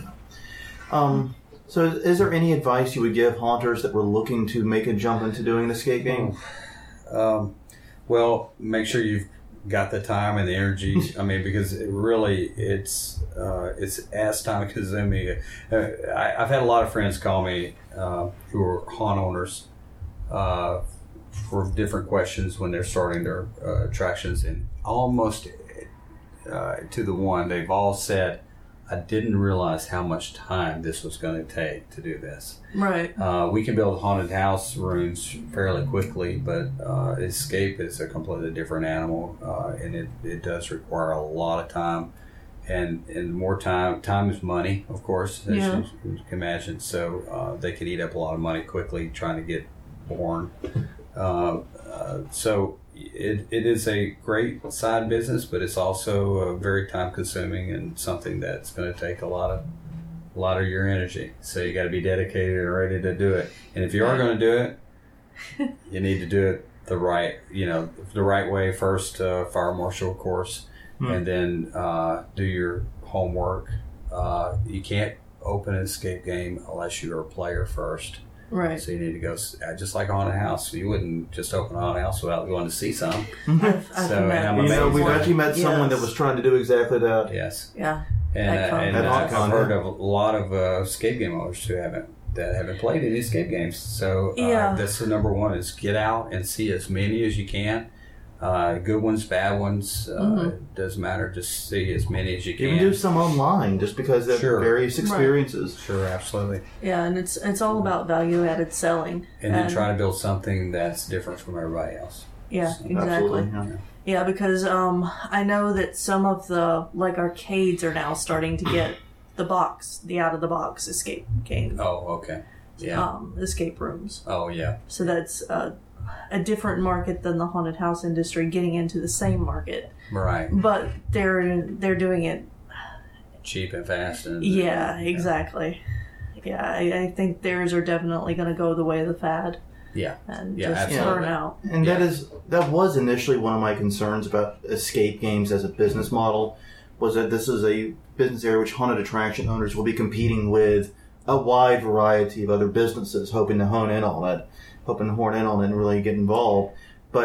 Speaker 2: So is there any advice you would give haunters that were looking to make a jump into doing an escape game?
Speaker 1: Well, make sure you've got the time and the energy. I mean, because it's as time consuming. I've had a lot of friends call me who are haunt owners for different questions when they're starting their attractions, and almost to the one, they've all said, I didn't realize how much time this was going to take to do this.
Speaker 3: Right.
Speaker 1: We can build haunted house rooms fairly quickly, but escape is a completely different animal, and it does require a lot of time. And more time is money, of course, as you can imagine. So they can eat up a lot of money quickly trying to get born. So it is a great side business, but it's also very time consuming and something that's going to take a lot of your energy. So you got to be dedicated and ready to do it. And if you are going to do it, you need to do it the right way first. Fire marshal course, and then do your homework. You can't open an escape game unless you're a player first.
Speaker 3: Right.
Speaker 1: So you need to go, just like a haunted house. You wouldn't just open a haunted house without going to see some.
Speaker 2: We've actually met someone that was trying to do exactly that.
Speaker 1: Yes.
Speaker 3: Yeah.
Speaker 1: And I've heard of a lot of escape game owners who haven't played any escape games. So that's the number one, is get out and see as many as you can. Good ones, bad ones, doesn't matter. Just see as many as you can.
Speaker 2: You can do some online just because of various experiences.
Speaker 1: Right. Sure, absolutely.
Speaker 3: Yeah, and it's all about value-added selling.
Speaker 1: And then try to build something that's different from everybody else.
Speaker 3: Yeah, exactly. Yeah, because I know that some of the arcades are now starting to get the out-of-the-box escape games.
Speaker 1: Oh, okay. Yeah.
Speaker 3: Escape rooms.
Speaker 1: Oh, yeah.
Speaker 3: So that's a different market than the haunted house industry getting into the same market.
Speaker 1: Right.
Speaker 3: But they're doing it
Speaker 1: cheap and fast. And
Speaker 3: exactly. Yeah, I think theirs are definitely going to go the way of the fad.
Speaker 1: Yeah.
Speaker 3: And just burn out.
Speaker 2: And that was initially one of my concerns about escape games as a business model, was that this is a business area which haunted attraction owners will be competing with a wide variety of other businesses, hoping to horn in on it and really get involved. But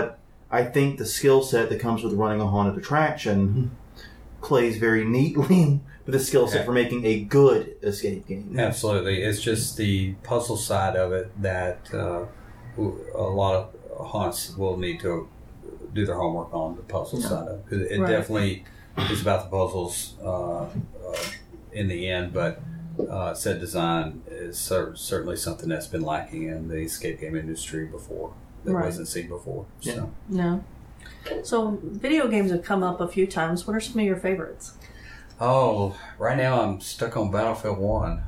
Speaker 2: I think the skill set that comes with running a haunted attraction plays very neatly with the skill set for making a good escape game.
Speaker 1: Absolutely. It's just the puzzle side of it that a lot of haunts will need to do their homework on, the puzzle side of it. It definitely is about the puzzles in the end, but set design is certainly something that's been lacking in the escape game industry before. That wasn't seen before. So.
Speaker 3: No. So video games have come up a few times. What are some of your favorites?
Speaker 1: Oh, right now I'm stuck on Battlefield 1.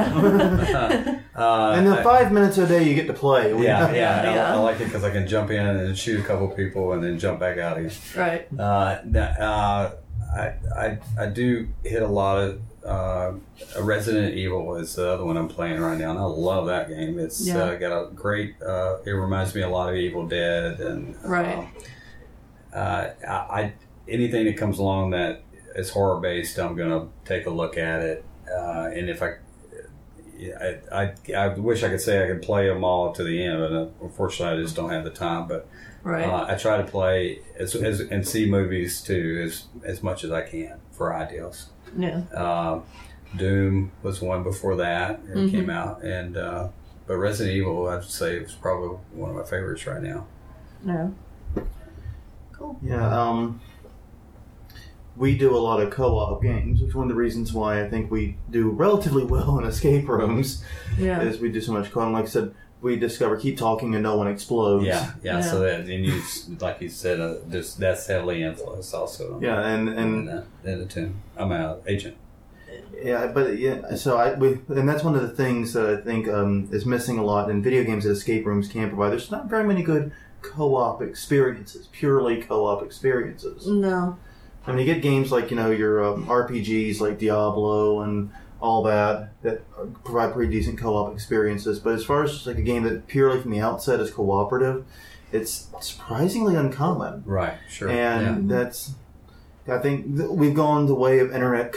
Speaker 2: And the 5 minutes a day you get to play.
Speaker 1: I like it because I can jump in and shoot a couple people and then jump back out again.
Speaker 3: Right.
Speaker 1: I do hit a lot of Resident Evil is the other one I'm playing right now, and I love that game. It's got a great. It reminds me a lot of Evil Dead, and anything that comes along that is horror based, I'm gonna take a look at it. And if I wish I could say I could play them all to the end, but unfortunately I just don't have the time. But I try to play and see movies too as much as I can for ideals.
Speaker 3: Yeah.
Speaker 1: Doom was one before that. It came out, and but Resident Evil, I'd say, is probably one of my favorites right now.
Speaker 3: Yeah. Cool.
Speaker 2: Yeah. We do a lot of co-op games, which is one of the reasons why I think we do relatively well in escape rooms.
Speaker 3: Yeah.
Speaker 2: Is we do so much co-op. Like I said, we discover keep talking and no one explodes.
Speaker 1: Yeah. So that, and you, like you said, that's heavily influenced also.
Speaker 2: Yeah, and
Speaker 1: in the tune. I'm an agent.
Speaker 2: Yeah, but so and that's one of the things that I think is missing a lot in video games that escape rooms can provide. There's not very many good co-op experiences, purely co-op experiences.
Speaker 3: No.
Speaker 2: I mean, you get games like, your RPGs like Diablo and all that provide pretty decent co-op experiences. But as far as just like a game that purely from the outset is cooperative, it's surprisingly uncommon.
Speaker 1: Right, sure.
Speaker 2: And that's, I think we've gone the way of internet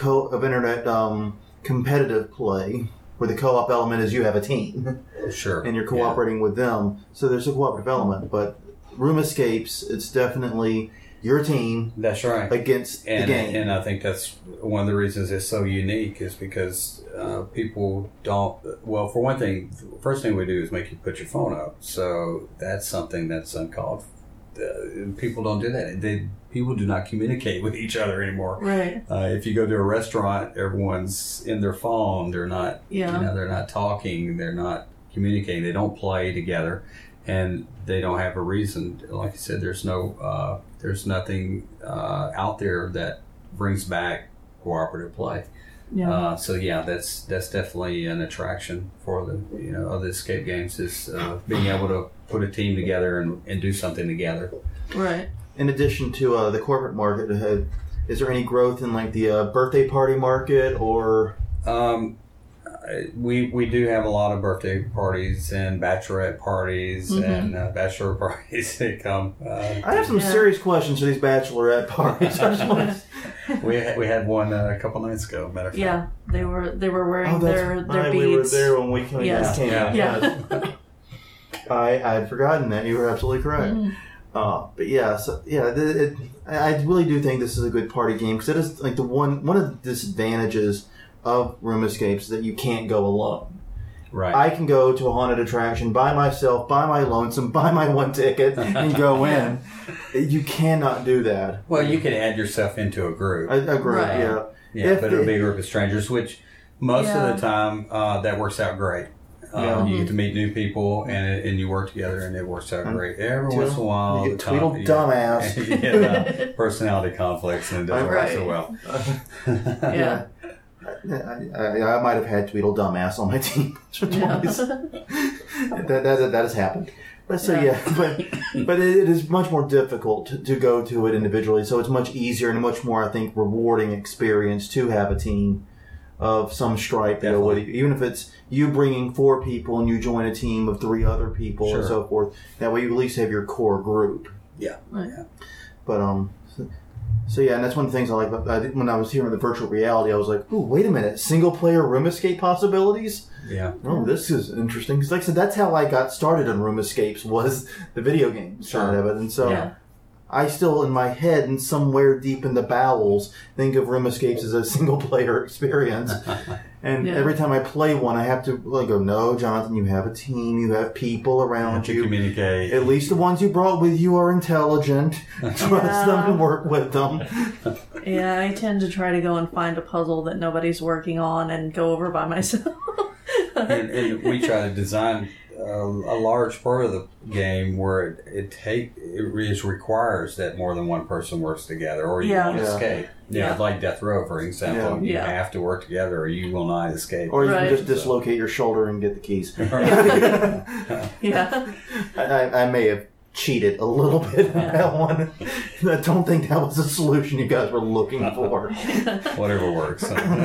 Speaker 2: competitive play, where the co-op element is you have a team.
Speaker 1: Sure.
Speaker 2: And you're cooperating with them. So there's a cooperative element. But Room Escapes, it's definitely your team.
Speaker 1: That's right.
Speaker 2: Against the game.
Speaker 1: And I think that's one of the reasons it's so unique is because people don't... Well, for one thing, the first thing we do is make you put your phone up. So that's something that's uncalled. People don't do that. People do not communicate with each other anymore.
Speaker 3: Right.
Speaker 1: If you go to a restaurant, everyone's in their phone. They're not. They're not talking. They're not communicating. They don't play together, and they don't have a reason. Like I said, there's nothing out there that brings back cooperative play.
Speaker 3: Yeah.
Speaker 1: That's definitely an attraction for the of the escape games is being able to put a team together and do something together.
Speaker 3: Right.
Speaker 2: In addition to the corporate market, is there any growth in like the birthday party market or?
Speaker 1: We do have a lot of birthday parties and bachelorette parties and bachelor parties that come.
Speaker 2: I have some serious questions for these bachelorette parties.
Speaker 1: We had one a couple nights ago. Matter of fact.
Speaker 3: Yeah, they were wearing their beads.
Speaker 2: We were there when we came in.
Speaker 3: Yeah.
Speaker 2: I had forgotten that. You were absolutely correct. But yeah, I really do think this is a good party game because it is like one of the disadvantages of Room Escapes that you can't go alone.
Speaker 1: Right.
Speaker 2: I can go to a haunted attraction by myself, by my lonesome, buy my one ticket, and go in. You cannot do that.
Speaker 1: Well, you can add yourself into a group.
Speaker 2: A group,
Speaker 3: right.
Speaker 1: Yeah, but it'll be a group of strangers, which most of the time that works out great. You get to meet new people, and you work together, and it works out great. Every once in a while,
Speaker 2: you get Tweedle dumbass.
Speaker 1: You get personality conflicts, and it doesn't work so well.
Speaker 3: Yeah.
Speaker 2: I might have had Tweedle dumbass on my team. That has happened. But but it is much more difficult to go to it individually. So it's much easier and a much more, I think, rewarding experience to have a team of some stripe. Even if it's you bringing 4 people and you join a team of 3 other people and so forth. That way you at least have your core group.
Speaker 1: Yeah.
Speaker 2: But So yeah, and that's one of the things I like about when I was hearing the virtual reality. I was like, "Ooh, wait a minute! Single-player room escape possibilities?
Speaker 1: Yeah.
Speaker 2: Oh, this is interesting." Because, like I said, that's how I got started on Room Escapes was the video game side of it, and so I still, in my head and somewhere deep in the bowels, think of Room Escapes as a single-player experience. And every time I play one, I have to go, no, Jonathan, you have a team, you have people around you.
Speaker 1: To communicate.
Speaker 2: At least the ones you brought with you are intelligent. Trust them and work with them.
Speaker 3: Yeah, I tend to try to go and find a puzzle that nobody's working on and go over by myself.
Speaker 1: and we try to design a large part of the game where it requires that more than one person works together, or you won't escape. Like Death Row, for example, you have to work together, or you will not escape.
Speaker 2: Or you can just dislocate your shoulder and get the keys. I may have cheated a little bit on that one. I don't think that was the solution you guys were looking for.
Speaker 1: Whatever works.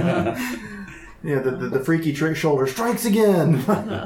Speaker 2: The freaky trick shoulder strikes again.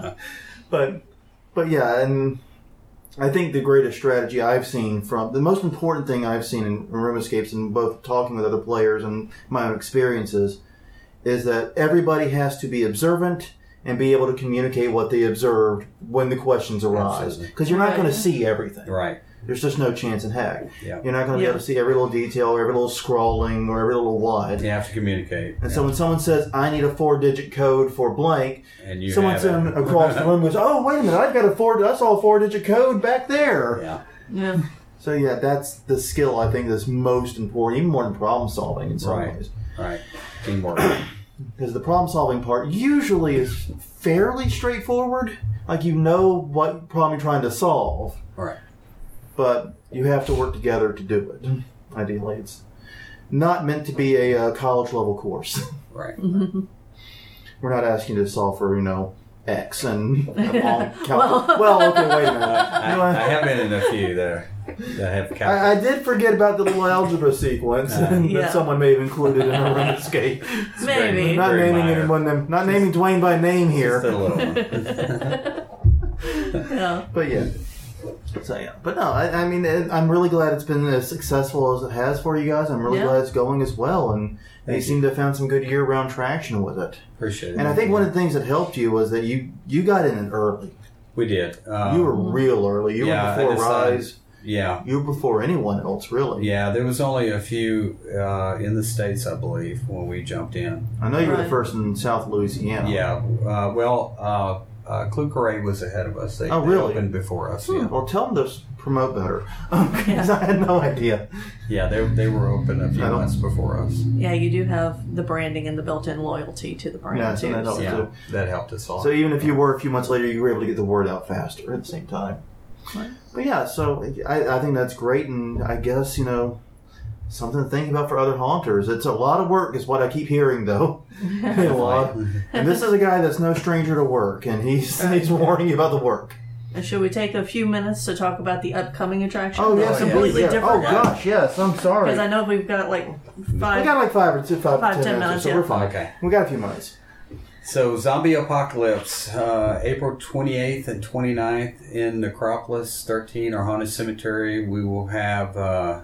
Speaker 2: But yeah, and I think the greatest strategy I've seen the most important thing I've seen in Room Escapes, and both talking with other players and my own experiences, is that everybody has to be observant and be able to communicate what they observed when the questions arise. Because you're not going to see everything.
Speaker 1: Right.
Speaker 2: There's just no chance in heck.
Speaker 1: Yeah.
Speaker 2: You're not going to be able to see every little detail, every little scrawling, or every little what.
Speaker 1: You have to communicate.
Speaker 2: And so when someone says, I need a 4-digit code for blank,
Speaker 1: and
Speaker 2: someone across the room goes, oh, wait a minute, I saw a 4-digit code back there.
Speaker 3: Yeah.
Speaker 2: So that's the skill I think that's most important, even more than problem solving in some ways.
Speaker 1: Right. Teamwork.
Speaker 2: Because the problem solving part usually is fairly straightforward. Like you know what problem you're trying to solve.
Speaker 1: Right.
Speaker 2: But you have to work together to do it. Ideally, it's not meant to be a college level course.
Speaker 1: Right.
Speaker 2: We're not asking you to solve for X and long calculus. Well, okay, wait a minute.
Speaker 1: I have been in a few that have calculus.
Speaker 2: I did forget about the little algebra sequence that someone may have included in a Room Escape.
Speaker 3: Maybe.
Speaker 2: Not naming anyone. Not naming Dwayne by name here.
Speaker 1: Just a little one.
Speaker 2: But yeah. So yeah, but no, I mean, I'm really glad it's been as successful as it has for you guys. I'm really glad it's going as well, and they seem to have found some good year-round traction with it.
Speaker 1: Appreciate it.
Speaker 2: And I think one of the things that helped you was that you got in early.
Speaker 1: We did.
Speaker 2: You were real early. You were before Rise.
Speaker 1: Yeah.
Speaker 2: You were before anyone else, really.
Speaker 1: Yeah, there was only a few in the States, I believe, when we jumped in.
Speaker 2: I know you were the first in South Louisiana.
Speaker 1: Yeah. Clu Carre was ahead of us. They
Speaker 2: really?
Speaker 1: opened before us. Yeah.
Speaker 2: Well, tell them to promote better, because I had no idea.
Speaker 1: Yeah, they were open a few months before us.
Speaker 3: Yeah, you do have the branding and the built-in loyalty to the brand, too.
Speaker 1: That helped us all.
Speaker 2: So even if you were a few months later, you were able to get the word out faster at the same time. Right. But yeah, so I think that's great, and I guess, something to think about for other haunters. It's a lot of work, is what I keep hearing, though. A lot. And this is a guy that's no stranger to work, and he's warning you about the work.
Speaker 3: Should we take a few minutes to talk about the upcoming attraction?
Speaker 2: Oh, yes,
Speaker 3: completely different.
Speaker 2: Oh, gosh, yes. I'm sorry.
Speaker 3: Because I know we've got like
Speaker 2: We got like 5 to 10 minutes, so we're fine.
Speaker 1: Okay.
Speaker 2: We got a few minutes.
Speaker 1: So, Zombie Apocalypse, April 28th and 29th in Necropolis 13, our haunted cemetery. We will have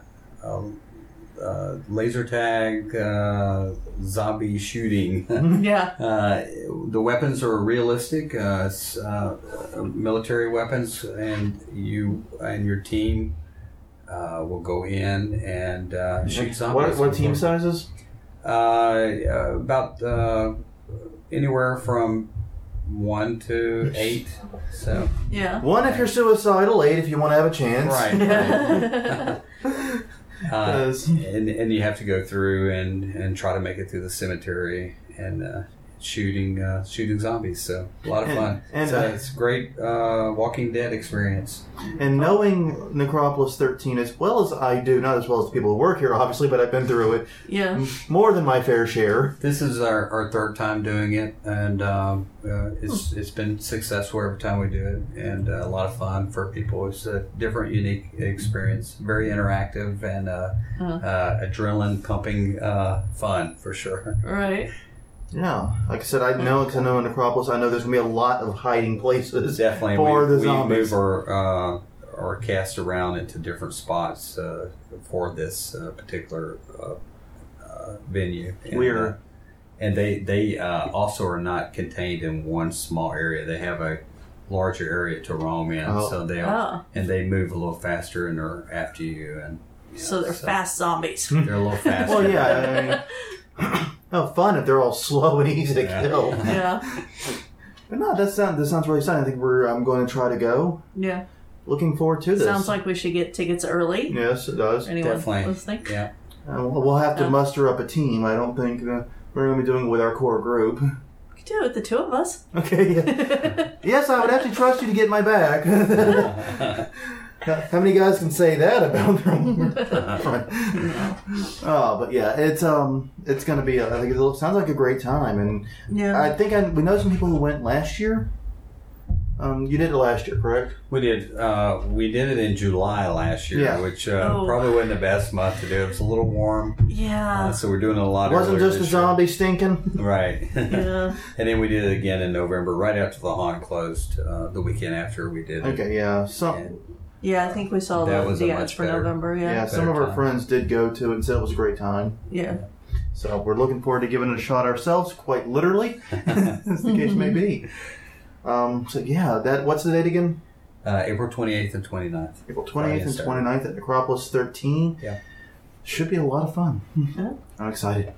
Speaker 1: laser tag, zombie shooting.
Speaker 3: Yeah.
Speaker 1: The weapons are realistic, military weapons, and you and your team will go in and shoot zombies.
Speaker 2: What team sizes?
Speaker 1: About anywhere from 1 to 8. So
Speaker 2: 1 if you're suicidal, 8 if you want to have a chance.
Speaker 1: Right. And you have to go through and try to make it through the cemetery and shooting zombies. So a lot of fun. And it's a great Walking Dead experience.
Speaker 2: And knowing Necropolis 13 as well as I do, not as well as the people who work here, obviously, but I've been through it.
Speaker 3: Yeah.
Speaker 2: More than my fair share.
Speaker 1: This is our third time doing it, and it's been successful every time we do it, and a lot of fun for people. It's a different, unique experience. Very interactive and adrenaline pumping fun for sure.
Speaker 3: Right.
Speaker 2: Yeah, like I said, I know because I know in Necropolis, I know there's going to be a lot of hiding places.
Speaker 1: Definitely,
Speaker 2: for the zombies.
Speaker 1: We move our cast around into different spots for this particular venue. And they also are not contained in one small area. They have a larger area to roam in, so they move a little faster and they're after you, and
Speaker 3: so they're fast zombies.
Speaker 1: They're a little faster.
Speaker 2: Well, yeah. I mean, fun if they're all slow and easy to kill.
Speaker 3: Yeah.
Speaker 2: But no, that sounds really exciting. I think I'm going to try to go.
Speaker 3: Yeah.
Speaker 2: Looking forward to this.
Speaker 3: Sounds like we should get tickets early.
Speaker 2: Yes, it does.
Speaker 3: Anyone
Speaker 1: Definitely.
Speaker 3: listening?
Speaker 1: Yeah.
Speaker 2: We'll have to muster up a team. I don't think we're going to be doing it with our core group.
Speaker 3: We could do it with the two of us.
Speaker 2: Okay. Yeah. Yes, I would actually trust you to get my back. How many guys can say that about their own friend? Oh, but yeah, it's going to be. I think it sounds like a great time, and I think we know some people who went last year. You did it last year, correct?
Speaker 1: We did. We did it in July last year, which probably wasn't the best month to do. It was a little warm.
Speaker 3: Yeah.
Speaker 1: So we're doing a lot.
Speaker 2: Wasn't just the zombie stinking,
Speaker 1: right?
Speaker 3: Yeah.
Speaker 1: And then we did it again in November, right after the haunt closed. The weekend after we did it.
Speaker 2: Okay. Yeah.
Speaker 3: Yeah, I think we saw the ads for November. Yeah.
Speaker 2: Some of our friends did go to it and said it was a great time.
Speaker 3: Yeah.
Speaker 2: So we're looking forward to giving it a shot ourselves, quite literally, as the case may be. So yeah, what's the date again?
Speaker 1: April 28th and 29th.
Speaker 2: April 28th and 29th at Necropolis 13.
Speaker 1: Yeah.
Speaker 2: Should be a lot of fun.
Speaker 3: Yeah.
Speaker 2: I'm excited.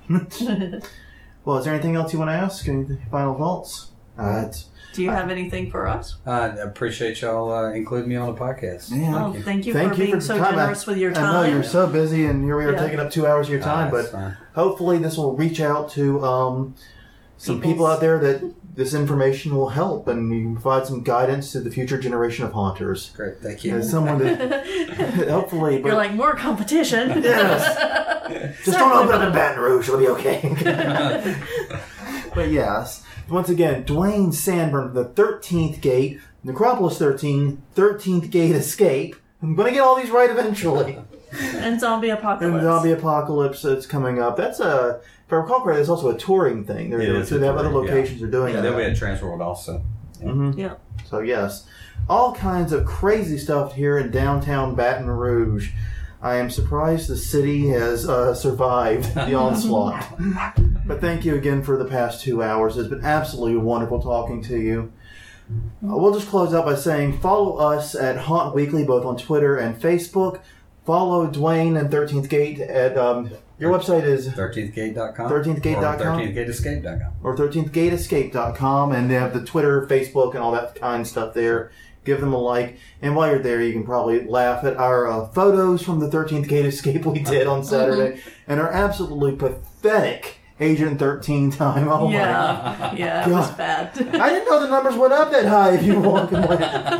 Speaker 2: Well, is there anything else you want to ask? Any final thoughts?
Speaker 3: Do you have anything for us?
Speaker 1: I appreciate y'all including me on the podcast.
Speaker 2: Yeah.
Speaker 3: Thank you for being so generous with your time.
Speaker 2: I know you're so busy, and here we are taking up 2 hours of your time, but hopefully this will reach out to some people out there that this information will help, and you can provide some guidance to the future generation of haunters.
Speaker 1: Great, thank you.
Speaker 2: Someone that hopefully...
Speaker 3: You're like, more competition.
Speaker 2: Yes. Just don't open up in Baton Rouge, it'll be okay. But yes, once again, Dwayne Sanborn, the 13th Gate, Necropolis 13, 13th Gate Escape. I'm going to get all these right eventually.
Speaker 3: And Zombie Apocalypse.
Speaker 2: That's coming up. That's if I recall correctly, there's also a touring thing. They have other locations they're doing that.
Speaker 1: Then we had Transworld also.
Speaker 2: Yeah. Mm-hmm. Yeah. So yes, all kinds of crazy stuff here in downtown Baton Rouge. I am surprised the city has survived the onslaught. But thank you again for the past 2 hours. It's been absolutely wonderful talking to you. We'll just close out by saying follow us at Haunt Weekly, both on Twitter and Facebook. Follow Dwayne and 13th Gate at... your website is
Speaker 1: 13thgate.com
Speaker 2: 13thgate.com
Speaker 1: or 13thgateescape.com
Speaker 2: or 13thgateescape.com, and they have the Twitter, Facebook, and all that kind of stuff there. Give them a like, and while you're there, you can probably laugh at our photos from the 13th Gate Escape we did on Saturday, and our absolutely pathetic Agent 13 time. Oh
Speaker 3: yeah, yeah, it was bad.
Speaker 2: I didn't know the numbers went up that high if you were walking away.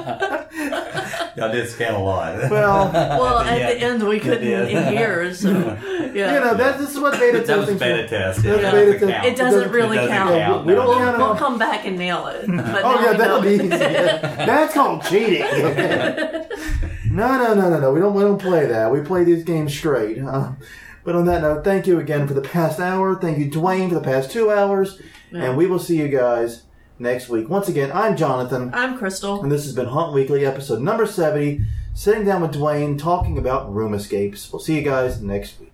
Speaker 1: Y'all did scan a lot.
Speaker 3: Well, at the end we couldn't hear. So,
Speaker 2: yeah. You know, this is what beta testing.
Speaker 1: That was beta test.
Speaker 3: Yeah. It doesn't really count.
Speaker 2: We don't count.
Speaker 3: We'll come back and nail it. But
Speaker 2: that'll be easy. Yeah. That's called cheating. Okay. No. We don't play that. We play these games straight. But on that note, thank you again for the past hour. Thank you, Dwayne, for the past 2 hours. Yeah. And we will see you guys next week. Once again, I'm Jonathan.
Speaker 3: I'm Crystal.
Speaker 2: And this has been Haunt Weekly, episode number 70, sitting down with Dwayne, talking about room escapes. We'll see you guys next week.